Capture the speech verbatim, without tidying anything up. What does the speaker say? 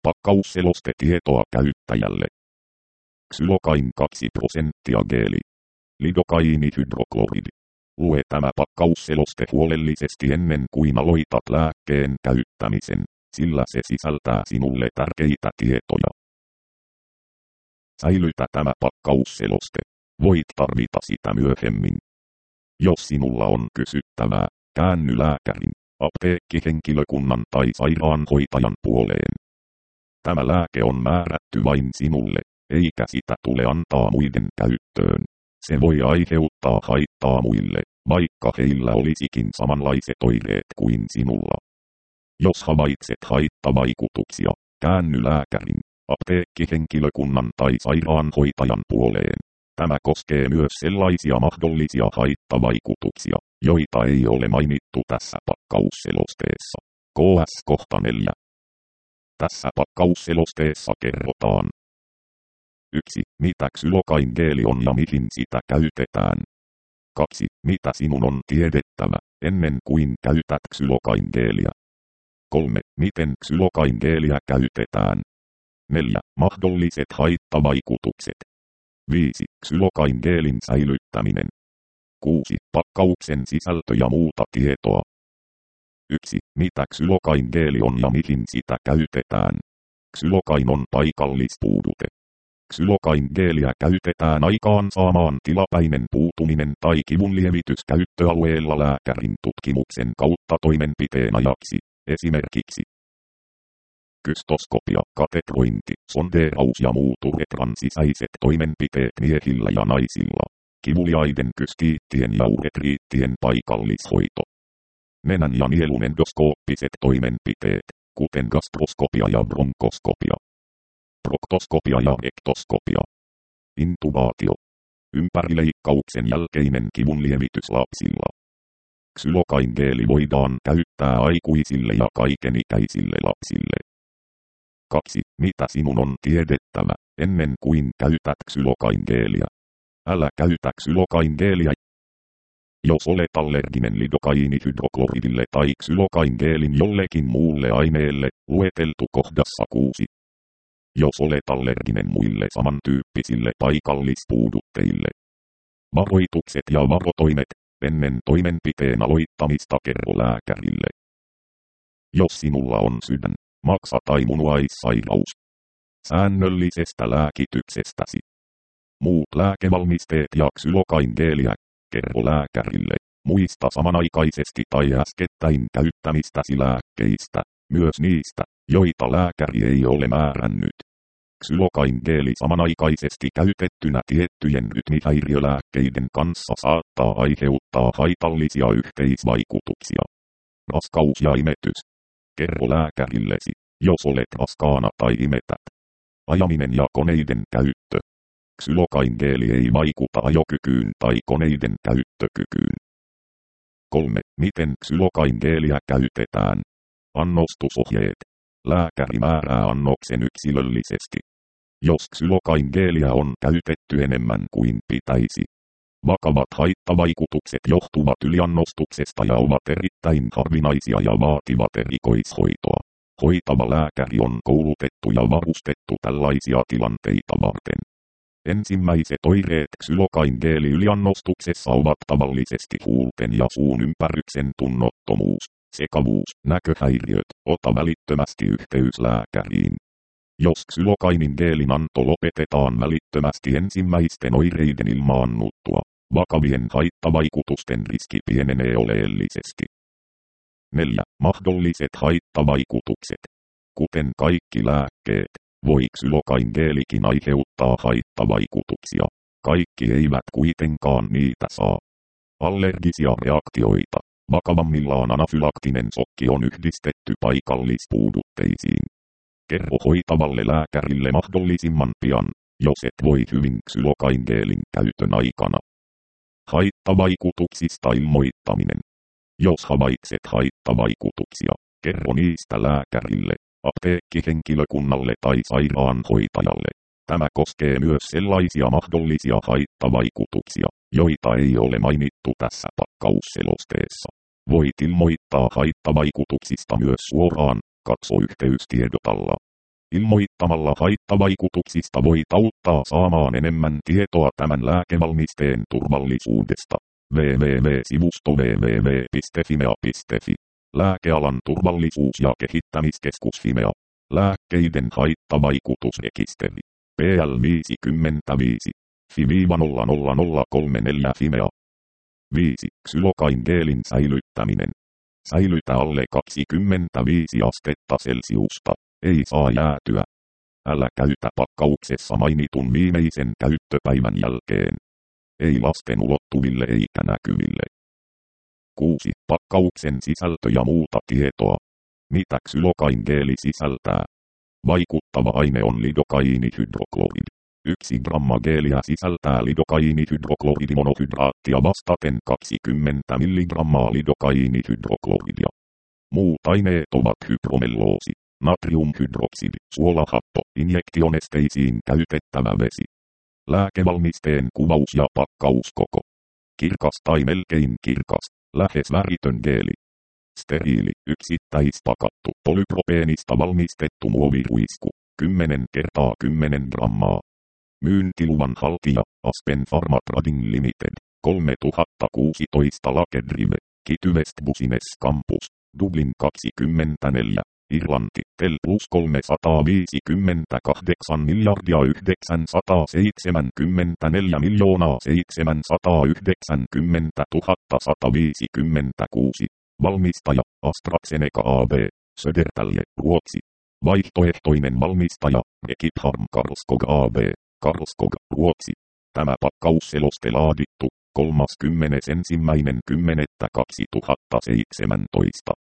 Pakkausselostetietoa käyttäjälle. Xylokain kaksi prosenttia geeli. Lidokainihydrokloridi. Lue tämä pakkausseloste huolellisesti ennen kuin aloitat lääkkeen käyttämisen, sillä se sisältää sinulle tärkeitä tietoja. Säilytä tämä pakkausseloste. Voit tarvita sitä myöhemmin. Jos sinulla on kysyttävää, käänny lääkärin, apteekkihenkilökunnan tai sairaanhoitajan puoleen. Tämä lääke on määrätty vain sinulle, eikä sitä tule antaa muiden käyttöön. Se voi aiheuttaa haittaa muille, vaikka heillä olisikin samanlaiset oireet kuin sinulla. Jos havaitset haittavaikutuksia, käänny lääkärin, apteekkihenkilökunnan tai sairaanhoitajan puoleen. Tämä koskee myös sellaisia mahdollisia haittavaikutuksia, joita ei ole mainittu tässä pakkausselosteessa. K S kohta neljä. Tässä pakkausselosteessa kerrotaan. yksi. Mitä xylokain geeli on ja mihin sitä käytetään. kaksi. Mitä sinun on tiedettävä, ennen kuin käytät xylokain geeliä. kolme. Miten xylokain geeliä käytetään. neljä. Mahdolliset haittavaikutukset. viisi. Xylokain geelin säilyttäminen. kuusi. Pakkauksen sisältö ja muuta tietoa. yksi. Mitä xylokain geeli on ja mihin sitä käytetään. Xylokain on paikallispuuduke. Xylokain geeliä käytetään aikaan saamaan tilapäinen puutuminen tai kivunlievitys käyttöalueella lääkärin tutkimuksen kautta toimenpiteen ajaksi, esimerkiksi kystoskopia, katetrointi, sondeeraus ja muut uretran sisäiset toimenpiteet miehillä ja naisilla, kivuliaiden kystiittien ja uretriittien paikallishoito, nenän ja nielun endoskooppiset toimenpiteet, kuten gastroskopia ja bronkoskopia, proktoskopia ja rektoskopia, intubaatio, ympärileikkauksen jälkeinen kivunlievitys lapsilla. Xylokain geeli voidaan käyttää aikuisille ja kaikenikäisille lapsille. kaksi. Mitä sinun on tiedettävä, ennen kuin käytät xylokain geeliä. Älä käytä xylokain geeliä. Jos olet allerginen lidokainihydrokloridille tai xylokain geelin jollekin muulle aineelle, lueteltu kohdassa kuusi. Jos olet allerginen muille samantyyppisille paikallispuudutteille. Varoitukset ja varotoimet, ennen toimenpiteen aloittamista kerro lääkärille. Jos sinulla on sydän, maksa tai munuaissairaus. Säännöllisestä lääkityksestäsi. Muut lääkevalmisteet ja xylokain geeliä, kerro lääkärille. Muista samanaikaisesti tai äskettäin käyttämistäsi lääkkeistä, myös niistä, joita lääkäri ei ole määrännyt. Xylokain geeli samanaikaisesti käytettynä tiettyjen rytmihäiriölääkkeiden kanssa saattaa aiheuttaa haitallisia yhteisvaikutuksia. Raskaus ja imetys. Kerro lääkärillesi, jos olet raskaana tai imetät. Ajaminen ja koneiden käyttö. Xylokain geeli ei vaikuta ajokykyyn tai koneiden käyttökykyyn. kolme. Miten xylokain geeliä käytetään? Annostusohjeet. Lääkäri määrää annoksen yksilöllisesti. Jos xylokain geeliä on käytetty enemmän kuin pitäisi. Vakavat haittavaikutukset johtuvat yliannostuksesta ja ovat erittäin harvinaisia ja vaativat erikoishoitoa. Hoitava lääkäri on koulutettu ja varustettu tällaisia tilanteita varten. Ensimmäiset oireet xylokain geeli yliannostuksessa ovat tavallisesti huulten ja suun ympäryksen tunnottomuus, sekavuus, näköhäiriöt. Ota välittömästi yhteys lääkäriin. Jos xylokainin geelin anto lopetetaan välittömästi ensimmäisten oireiden ilmaannuttua, vakavien haittavaikutusten riski pienenee oleellisesti. neljä. Mahdolliset haittavaikutukset. Kuten kaikki lääkkeet, voi xylokain geelikin aiheuttaa haittavaikutuksia. Kaikki eivät kuitenkaan niitä saa. Allergisia reaktioita. Vakavammillaan anafylaktinen sokki on yhdistetty paikallispuudutteisiin. Kerro hoitavalle lääkärille mahdollisimman pian, jos et voi hyvin xylokain geelin käytön aikana. Haittavaikutuksista ilmoittaminen. Jos havaitset haittavaikutuksia, kerro niistä lääkärille, apteekkihenkilökunnalle tai sairaanhoitajalle. Tämä koskee myös sellaisia mahdollisia haittavaikutuksia, joita ei ole mainittu tässä pakkausselosteessa. Voit ilmoittaa haittavaikutuksista myös suoraan, katso yhteystiedotalla. Ilmoittamalla haittavaikutuksista voit auttaa saamaan enemmän tietoa tämän lääkevalmisteen turvallisuudesta. www.sivusto www piste fimea piste fi. Lääkealan turvallisuus- ja kehittämiskeskus Fimea. Lääkkeiden haittavaikutusrekisteri. P L viisikymmentäviisi. F I nolla nolla nolla kolme neljä Fimea. viisi. Xylocain geelin säilyttäminen. Säilytä alle kaksikymmentäviisi astetta Celsiusta. Ei saa jäätyä. Älä käytä pakkauksessa mainitun viimeisen käyttöpäivän jälkeen. Ei lasten ulottuville eikä näkyville. kuusi. Pakkauksen sisältö ja muuta tietoa. Mitä xylocain geeli sisältää? Vaikuttava aine on lidokaiinihydrokloridi. Yksi gramma geeliä sisältää lidokaiinihydrokloridimonohydraattia vastaten kaksikymmentä milligrammaa lidokaiinihydrokloridia. Muut aineet ovat hypromelloosi, natriumhydroksidi, suolahappo, injektionesteisiin käytettävä vesi. Lääkevalmisteen kuvaus ja pakkauskoko. Kirkas tai melkein kirkas, lähes väritön geeli. Steriili, yksittäispakattu, polypropeenista valmistettu muoviruisku, kymmenen kertaa kymmenen grammaa. Myyntiluvan haltija, Aspen Pharma Trading Limited, kolmetuhattakuusitoista Lake Drive, Kitty West Business Campus, Dublin kaksikymmentäneljä, Irlanti, Tel plus kolmesataaviisikymmentäkahdeksan miljardia yhdeksänsataaseitsemänkymmentäneljä miljoonaa seitsemänsataayhdeksänkymmentätuhatta sataviisikymmentäkuusi. Valmistaja, AstraZeneca A B, Södertälje, Ruotsi. Vaihtoehtoinen valmistaja, Ekipharm Karlskog A B, Karlskog, Ruotsi. Tämä pakkausseloste laadittu kolmaskymmenesensimmäinen kymmenettä kaksituhattaseitsemäntoista.